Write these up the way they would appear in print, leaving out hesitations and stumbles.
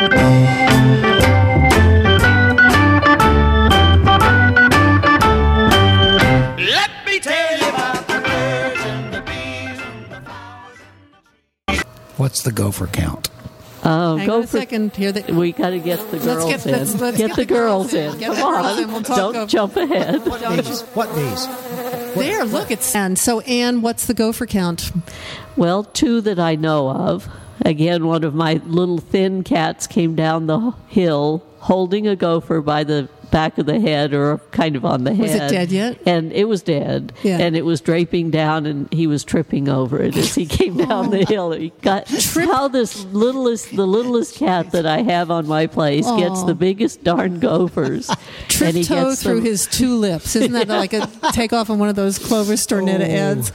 What's the gopher count? Hang on a second here. We got to get the girls in. Let's get the girls in. Get the Come girls on. in. We'll Don't jump ahead. What bees? There, look, it's Anne. So, Anne, what's the gopher count? Well, 2 that I know of. Again, one of my little thin cats came down the hill holding a gopher by the back of the head, or kind of on the head. Was it dead yet? And it was dead. Yeah. And it was draping down, and he was tripping over it as he came down the hill. He got how the littlest cat that I have on my place gets the biggest darn gophers. And he Trip-toe gets through them. his 2 lips. Isn't that like a takeoff on one of those Clover Stornetta ads?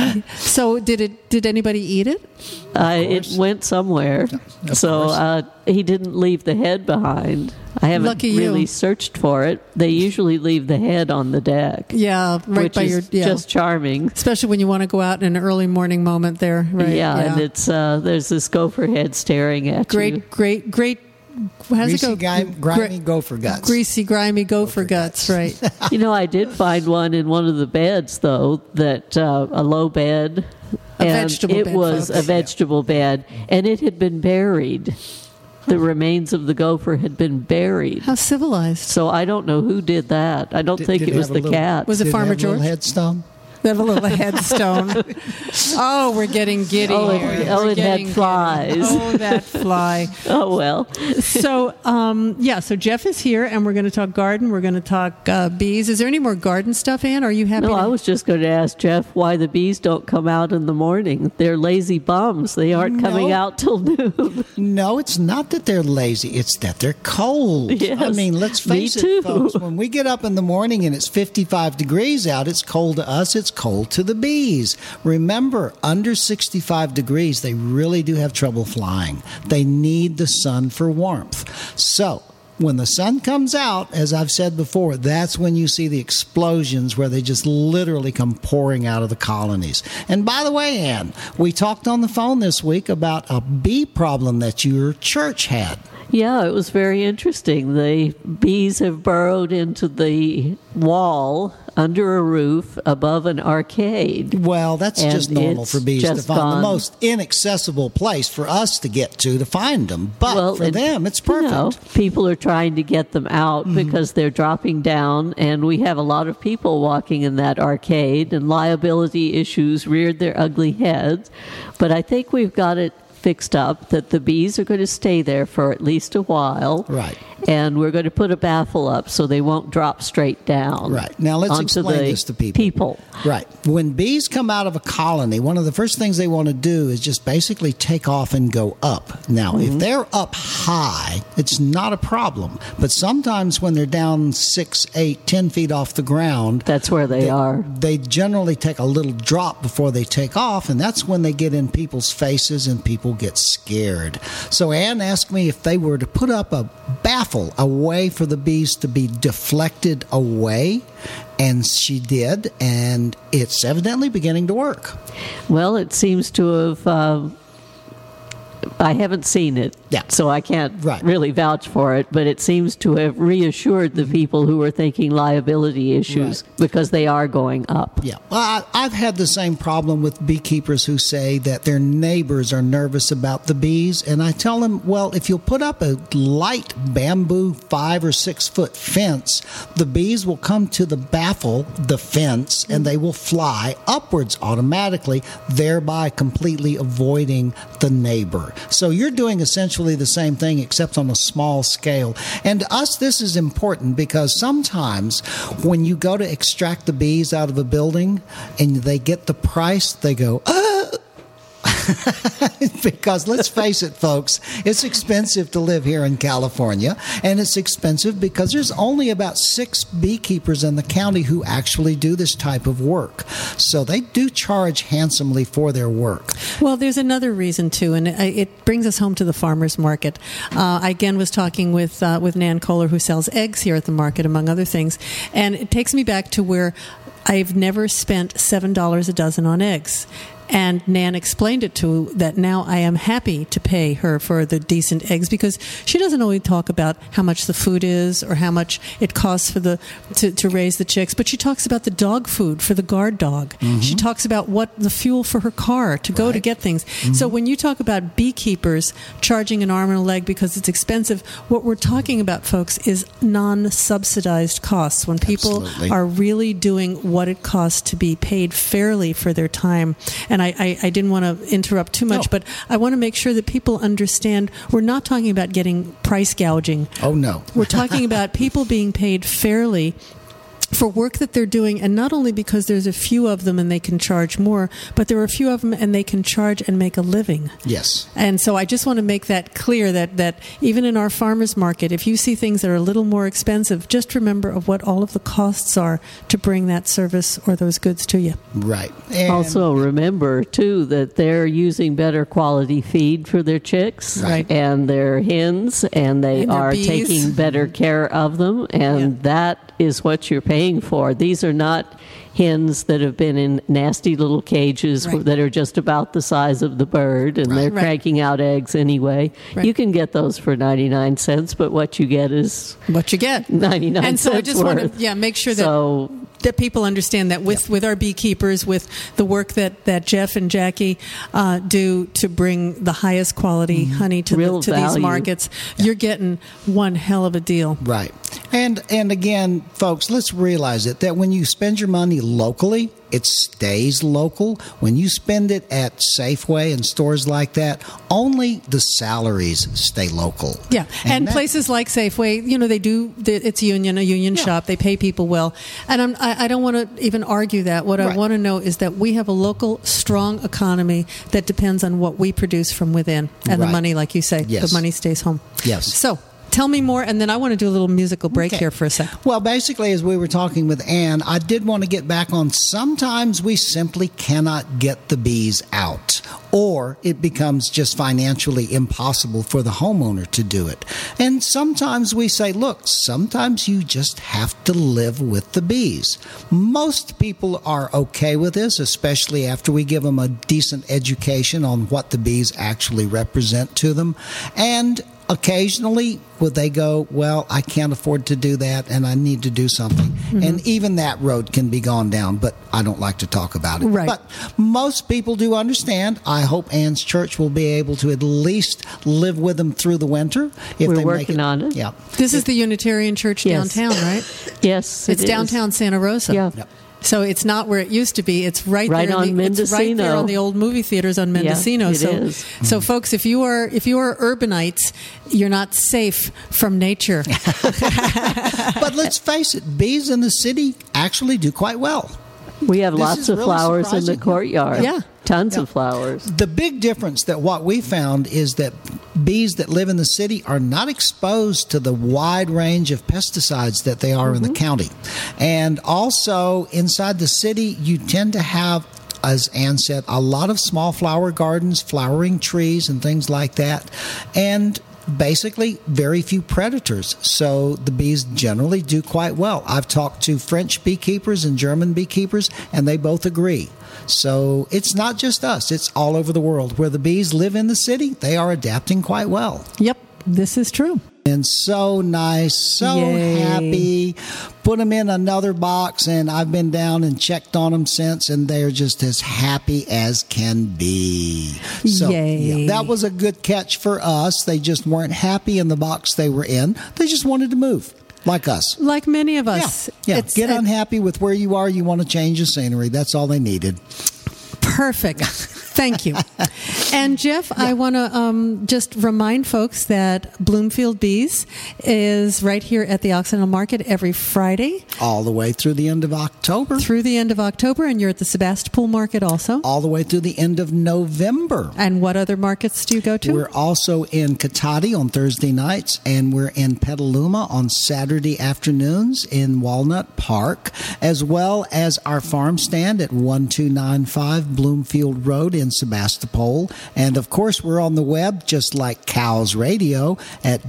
So did anybody eat it? It went somewhere. So he didn't leave the head behind. I haven't Lucky really you. searched for it. They usually leave the head on the deck. Yeah, right which by is your just charming. Especially when you want to go out in an early morning moment there, right? Yeah, and it's there's this gopher head staring at you. Great. How does it go? Grimy gopher guts. Greasy, grimy gopher guts, right? You know, I did find one in one of the beds, though, that a low bed. A and vegetable it bed, was folks. a vegetable bed, and it had been buried. The remains of the gopher had been buried. How civilized. So I don't know who did that. I don't think it was the cat. Was it Farmer George? Headstone? They have a little headstone. Oh, we're getting giddy here. It had flies. Oh, that fly. Oh, well. So, so Jeff is here, and we're going to talk garden. We're going to talk bees. Is there any more garden stuff, Ann? Are you happy? No, I was just going to ask Jeff why the bees don't come out in the morning. They're lazy bums. They aren't coming out till noon. No, it's not that they're lazy. It's that they're cold. Yes, I mean, let's face it, folks. When we get up in the morning and it's 55 degrees out, it's cold to us. It's cold to the bees. Remember, under 65 degrees, they really do have trouble flying. They need the sun for warmth. So, when the sun comes out, as I've said before, that's when you see the explosions where they just literally come pouring out of the colonies. And by the way, Ann, we talked on the phone this week about a bee problem that your church had. Yeah, it was very interesting. The bees have burrowed into the wall under a roof above an arcade. Well, that's just normal for bees to find the most inaccessible place for us to get to find them. But for them, it's perfect. You know, people are trying to get them out because they're dropping down, and we have a lot of people walking in that arcade, and liability issues reared their ugly heads. But I think we've got it fixed up that the bees are going to stay there for at least a while. Right. And we're going to put a baffle up so they won't drop straight down. Right. Now let's explain this to people. Right. When bees come out of a colony, one of the first things they want to do is just basically take off and go up. Now, if they're up high, it's not a problem. But sometimes when they're down 6, 8, 10 feet off the ground, that's where they are. They generally take a little drop before they take off, and that's when they get in people's faces and people get scared. So Ann asked me if they were to put up a baffle, a way for the bees to be deflected away, and she did, and it's evidently beginning to work. Well, it seems to have... I haven't seen it, so I can't really vouch for it, but it seems to have reassured the people who were thinking liability issues because they are going up. Yeah. Well, I've had the same problem with beekeepers who say that their neighbors are nervous about the bees, and I tell them, well, if you'll put up a light bamboo 5 or 6 foot fence, the bees will come to the baffle, the fence, and they will fly upwards automatically, thereby completely avoiding the neighbor. So you're doing essentially the same thing except on a small scale. And to us, this is important because sometimes when you go to extract the bees out of a building and they get the price, they go, because let's face it, folks, it's expensive to live here in California, and it's expensive because there's only about 6 beekeepers in the county who actually do this type of work. So they do charge handsomely for their work. Well, there's another reason, too, and it brings us home to the farmer's market. I, again, was talking with Nan Kohler, who sells eggs here at the market, among other things, and it takes me back to where I've never spent $7 a dozen on eggs. And Nan explained it to that now I am happy to pay her for the decent eggs, because she doesn't always talk about how much the food is or how much it costs for to raise the chicks, but she talks about the dog food for the guard dog. She talks about what the fuel for her car to go to get things. So when you talk about beekeepers charging an arm and a leg because it's expensive, what we're talking about, folks, is non-subsidized costs. When people are really doing what it costs to be paid fairly for their time. And I didn't want to interrupt too much, but I want to make sure that people understand we're not talking about getting price gouging. Oh, no. We're talking about people being paid fairly for work that they're doing, and not only because there's a few of them and they can charge more, but there are a few of them and they can charge and make a living. Yes. And so I just want to make that clear that even in our farmers market, if you see things that are a little more expensive, just remember of what all of the costs are to bring that service or those goods to you. Right. And also remember, too, that they're using better quality feed for their chicks and their hens, and they are bees. taking better care of them, and that is what you're paying for. These are not hens that have been in nasty little cages that are just about the size of the bird, and they're cranking out eggs anyway. You can get those for 99 cents, but what you get is what you get. 99 and so cents I just worth. want to make sure that people understand that with our beekeepers, with the work that Jeff and Jackie do to bring the highest quality honey to these markets, you're getting one hell of a deal. Right. And again, folks, let's realize that when you spend your money locally, it stays local. When you spend it at Safeway and stores like that, only the salaries stay local. Yeah, and places like Safeway, they do. It's a union shop. They pay people well, and I don't want to even argue that. What I want to know is that we have a local, strong economy that depends on what we produce from within, and the money, like you say, the money stays home. Yes. So. Tell me more, and then I want to do a little musical break here for a second. Well, basically, as we were talking with Ann, I did want to get back on sometimes we simply cannot get the bees out, or it becomes just financially impossible for the homeowner to do it. And sometimes we say, look, sometimes you just have to live with the bees. Most people are okay with this, especially after we give them a decent education on what the bees actually represent to them. And occasionally, would they go, well, I can't afford to do that and I need to do something. And even that road can be gone down, but I don't like to talk about it. Right. But most people do understand. I hope Ann's church will be able to at least live with them through the winter. If We're they working on it. Yeah. This is the Unitarian Church downtown, right? Yes, it's downtown Santa Rosa. Yeah. Yep. So it's not where it used to be. It's right there on Mendocino. It's right there on the old movie theaters on Mendocino. Yeah, it is. So folks, if you are urbanites, you're not safe from nature. But let's face it, bees in the city actually do quite well. We have lots of really flowers in the surprising. courtyard. Yeah. Tons of flowers. The big difference that what we found is that bees that live in the city are not exposed to the wide range of pesticides that they are in the county. And also inside the city, you tend to have, as Ann said, a lot of small flower gardens, flowering trees, and things like that. And basically very few predators, so the bees generally do quite well. I've talked to French beekeepers and German beekeepers, and they both agree. So it's not just us, it's all over the world. Where the bees live in the city, they are adapting quite well. Yep, this is true. And so nice, so happy. Put them in another box, and I've been down and checked on them since, and they're just as happy as can be. So, yeah, that was a good catch for us. They just weren't happy in the box they were in. They just wanted to move, like us. Like many of us. Yeah. Get unhappy with where you are. You want to change the scenery. That's all they needed. Perfect. Thank you. And Jeff, I want to just remind folks that Bloomfield Bees is right here at the Occidental Market every Friday. All the way through the end of October. Through the end of October, and you're at the Sebastopol Market also. All the way through the end of November. And what other markets do you go to? We're also in Cotati on Thursday nights, and we're in Petaluma on Saturday afternoons in Walnut Park, as well as our farm stand at 1295 Bloomfield Road in Sebastopol. And of course, we're on the web, just like Cows Radio, at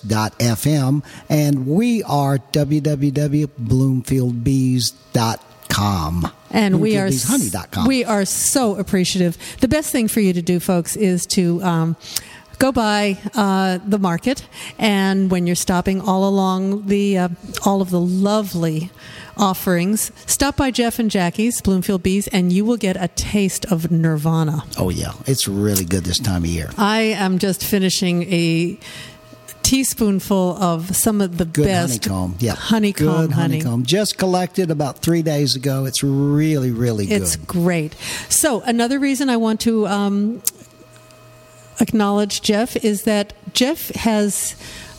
www.kows.fm. And we are www.bloomfieldbees.com. BlueFieldBeesHoney.com. And BlueFieldBeesHoney.com. we are so appreciative. The best thing for you to do, folks, is to go by the market, and when you're stopping all along the all of the lovely offerings, stop by Jeff and Jackie's Bloomfield Bees, and you will get a taste of nirvana. Oh, yeah. It's really good this time of year. I am just finishing a teaspoonful of some of the Good best honeycomb. Yeah. honeycomb Good honey. honeycomb. Just collected about 3 days ago. It's really, really good. It's great. So another reason I want to acknowledge Jeff is that Jeff has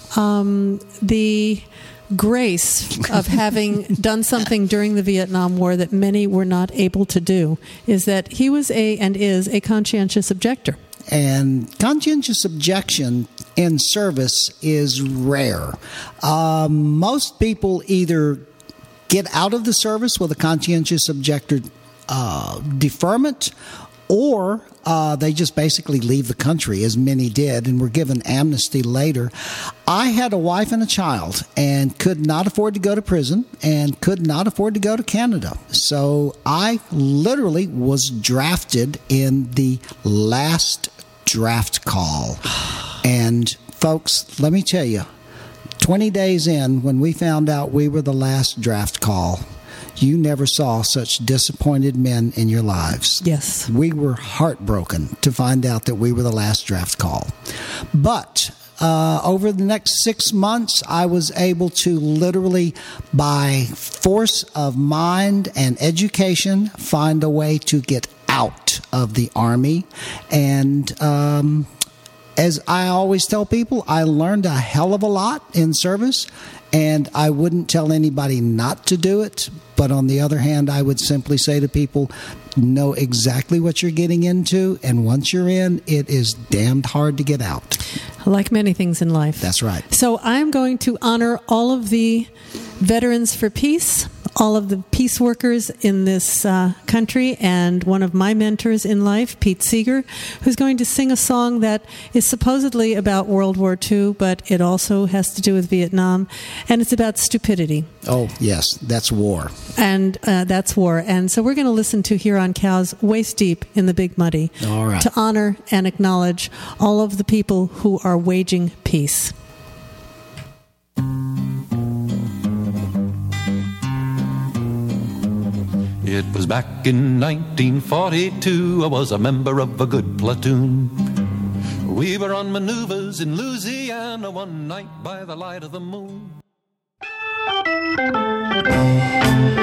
the grace of having done something during the Vietnam War that many were not able to do, is that he was and is a conscientious objector. And conscientious objection in service is rare. Most people either get out of the service with a conscientious objector deferment, or they just basically leave the country, as many did, and were given amnesty later. I had a wife and a child and could not afford to go to prison and could not afford to go to Canada. So I literally was drafted in the last draft call. And folks, let me tell you, 20 days in, when we found out we were the last draft call, you never saw such disappointed men in your lives. Yes. We were heartbroken to find out that we were the last draft call. But over the next 6 months, I was able to literally, by force of mind and education, find a way to get out of the Army. And as I always tell people, I learned a hell of a lot in service, and I wouldn't tell anybody not to do it. But on the other hand, I would simply say to people, know exactly what you're getting into, and once you're in, it is damned hard to get out. Like many things in life. That's right. So I'm going to honor all of the veterans for peace, all of the peace workers in this country, and one of my mentors in life, Pete Seeger, who's going to sing a song that is supposedly about World War II, but it also has to do with Vietnam, and it's about stupidity. Oh, yes, that's war. And that's war. And so we're going to listen to Huron Cows Waist Deep in the Big Muddy All right. to honor and acknowledge all of the people who are waging peace. It was back in 1942, I was a member of a good platoon. We were on maneuvers in Louisiana one night by the light of the moon.